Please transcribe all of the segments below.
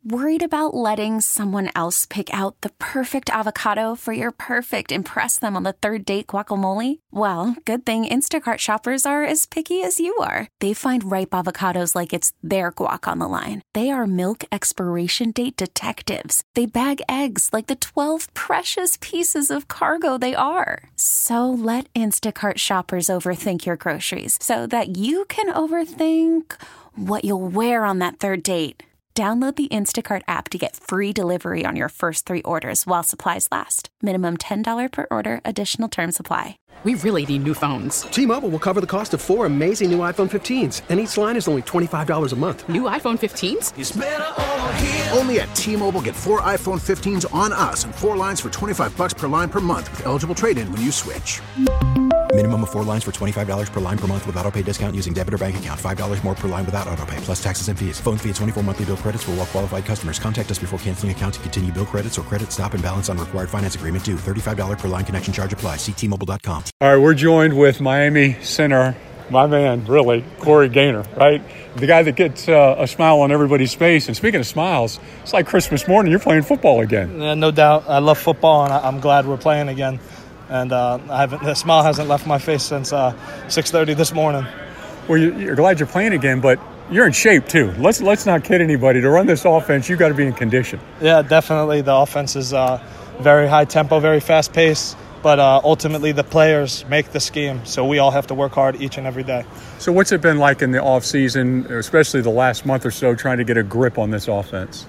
Worried about letting someone else pick out the perfect avocado for your perfect impress them on the third date guacamole? Well, good thing Instacart shoppers are as picky as you are. They find ripe avocados like it's their guac on the line. They are milk expiration date detectives. They bag eggs like the 12 precious pieces of cargo they are. So let Instacart shoppers overthink your groceries so that you can overthink what you'll wear on that third date. Download the Instacart app to get free delivery on your first 3 orders while supplies last. Minimum $10 per order. Additional terms apply. We really need new phones. T-Mobile will cover the cost of 4 amazing new iPhone 15s, and each line is only $25 a month. New iPhone 15s? It's better over here. Only at T-Mobile, get 4 iPhone 15s on us and 4 lines for $25 per line per month with eligible trade-in when you switch. Minimum of 4 lines for $25 per line per month with autopay discount using debit or bank account. $5 more per line without autopay, plus taxes and fees. Phone fee at 24 monthly bill credits for well-qualified customers. Contact us before canceling account to continue bill credits or credit stop and balance on required finance agreement due. $35 per line connection charge applies. See T-Mobile.com. All right, we're joined with Miami center, my man, really, Corey Gaynor, right? The guy that gets a smile on everybody's face. And speaking of smiles, it's like Christmas morning. You're playing football again. Yeah, no doubt. I love football, and I'm glad we're playing again. And the smile hasn't left my face since 6:30 this morning. Well, you're glad you're playing again, but you're in shape too. Let's not kid anybody. To run this offense, you got to be in condition. Yeah, definitely. The offense is very high tempo, very fast pace. But ultimately, the players make the scheme, so we all have to work hard each and every day. So what's it been like in the off season, especially the last month or so, trying to get a grip on this offense?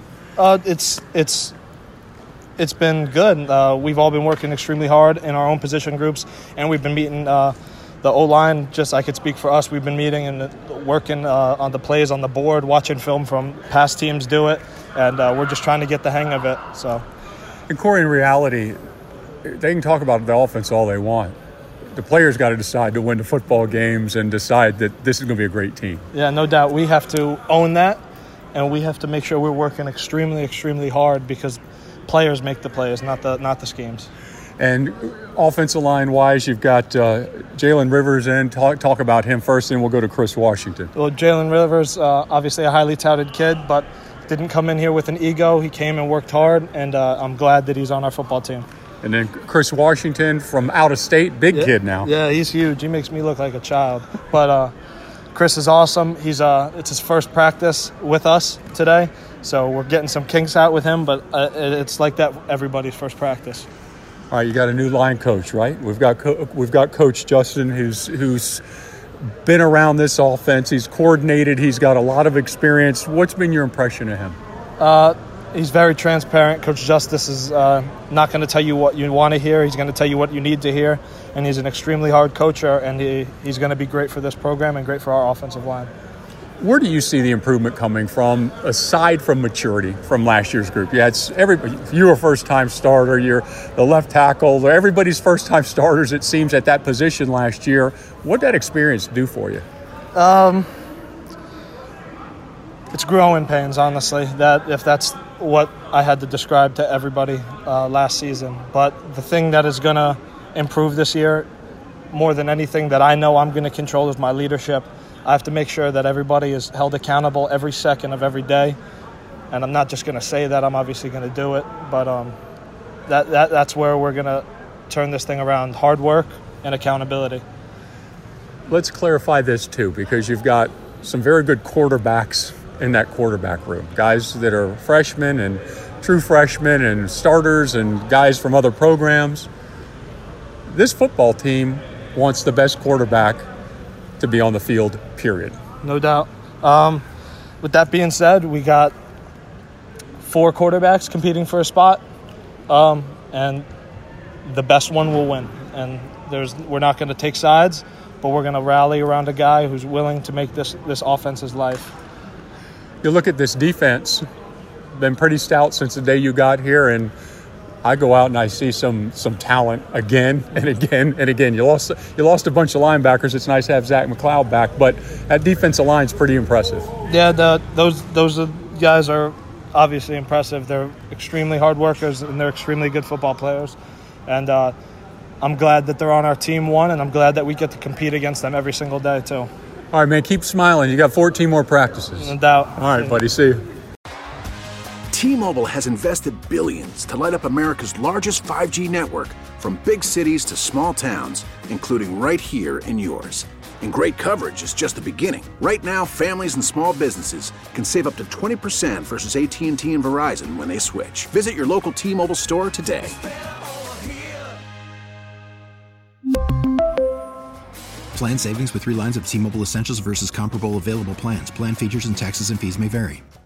It's been good. We've all been working extremely hard in our own position groups, and we've been meeting the O-line. Just I could speak for us. We've been meeting and working on the plays on the board, watching film from past teams do it, and we're just trying to get the hang of it. So, and Corey, in reality, they can talk about the offense all they want. The players got to decide to win the football games and decide that this is going to be a great team. Yeah, no doubt. We have to own that, and we have to make sure we're working extremely, extremely hard because players make the plays, not the schemes. And offensive line wise, you've got Jalen Rivers in. Talk about him first, and we'll go to Chris Washington. Well, Jalen Rivers, obviously a highly touted kid, but didn't come in here with an ego. He came and worked hard, and I'm glad that he's on our football team. And then Chris Washington from out of state, big kid now. Yeah, he's huge. He makes me look like a child. But Chris is awesome. It's his first practice with us today, so we're getting some kinks out with him. But it's like that everybody's first practice. All right, you got a new line coach, right? We've got Coach Justin, who's been around this offense. He's coordinated. He's got a lot of experience. What's been your impression of him? He's very transparent. Coach Justice is not going to tell you what you want to hear. He's going to tell you what you need to hear. And he's an extremely hard coacher, and he's going to be great for this program and great for our offensive line. Where do you see the improvement coming from, aside from maturity from last year's group? You had you were a first-time starter. You're the left tackle. Everybody's first-time starters, it seems, at that position last year. What did that experience do for you? It's growing pains, honestly, if that's what I had to describe to everybody last season. But the thing that is going to improve this year, more than anything that I know I'm going to control, is my leadership. I have to make sure that everybody is held accountable every second of every day. And I'm not just going to say that. I'm obviously going to do it. But that's where we're going to turn this thing around: hard work and accountability. Let's clarify this, too, because you've got some very good quarterbacks in that quarterback room. Guys that are freshmen and true freshmen and starters and guys from other programs. This football team wants the best quarterback to be on the field, period. No doubt. With that being said, we got 4 quarterbacks competing for a spot, and the best one will win. And we're not going to take sides, but we're going to rally around a guy who's willing to make this offense his life. You look at this defense, been pretty stout since the day you got here, and I go out and I see some talent again and again and again. You lost a bunch of linebackers. It's nice to have Zach McLeod back, but that defensive line's pretty impressive. Yeah, those guys are obviously impressive. They're extremely hard workers, and they're extremely good football players. And I'm glad that they're on our team, and I'm glad that we get to compete against them every single day, too. All right, man, keep smiling. You got 14 more practices. No doubt. All right, buddy, see you. T-Mobile has invested billions to light up America's largest 5G network, from big cities to small towns, including right here in yours. And great coverage is just the beginning. Right now, families and small businesses can save up to 20% versus AT&T and Verizon when they switch. Visit your local T-Mobile store today. Plan savings with 3 lines of T-Mobile Essentials versus comparable available plans. Plan features and taxes and fees may vary.